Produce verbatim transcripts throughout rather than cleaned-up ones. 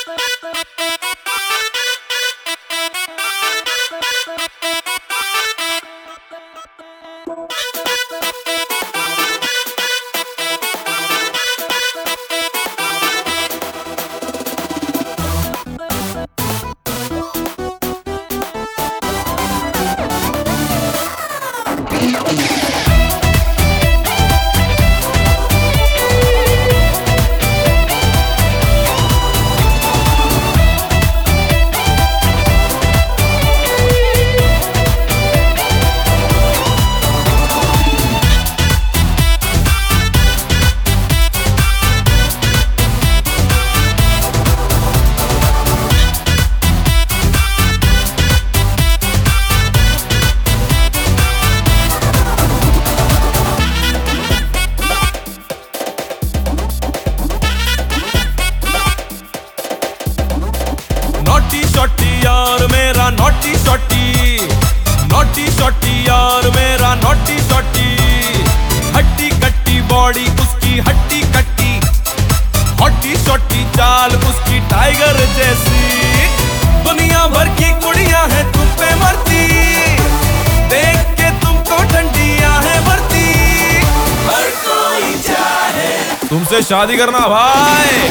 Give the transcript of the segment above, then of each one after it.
यार मेरा naughty शॉटी, naughty शॉटी यार मेरा नॉटी शॉटी। हट्टी कट्टी बॉडी उसकी हट्टी कट्टी, हॉटी शॉटी चाल उसकी टाइगर जैसी। दुनिया भर की कुड़ियां हैं तुम पे मरती, देख के तुमको ठंडियां है भरती। हर कोई चाहे तुमसे शादी करना भाई।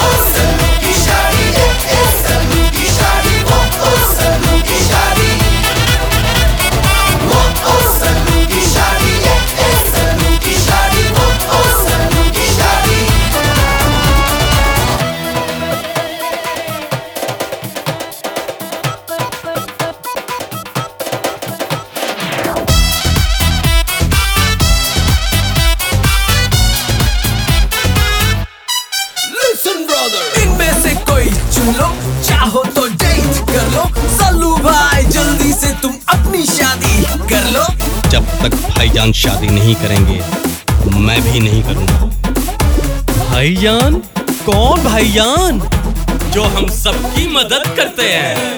इनमें से कोई चुन लो, चाहो तो डेट कर लो। सालू भाई जल्दी से तुम अपनी शादी कर लो। जब तक भाईजान शादी नहीं करेंगे मैं भी नहीं करूंगा। भाईजान? कौन भाईजान? जो हम सबकी मदद करते हैं।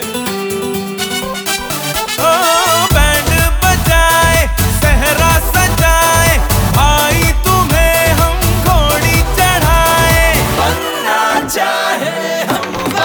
बैंड बजाए सहरा सजाए, भाई तुम्हें हम घोड़ी चढ़ाए। बनना चाहे हम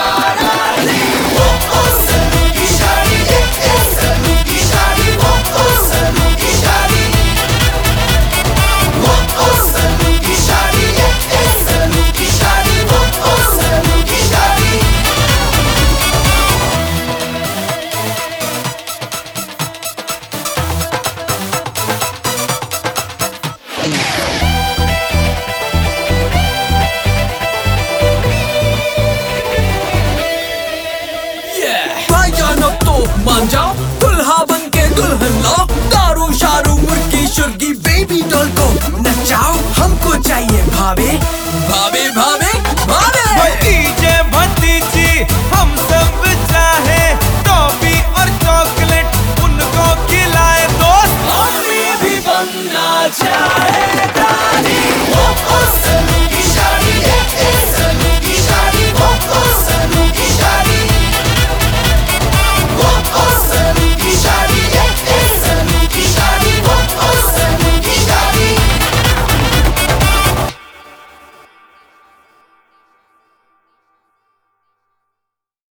मान जाओ, दुल्हा बन के दुल्हन लाओ। दारू शारू मुर्गी शुर्गी बेबी डॉल को नचाओ। हमको चाहिए भावे भावे भावे भावे। भतीजे भतीजी हम सब चाहे, टॉफी और चॉकलेट उनको खिलाए दोस्त। हमें भी बनना चाहे।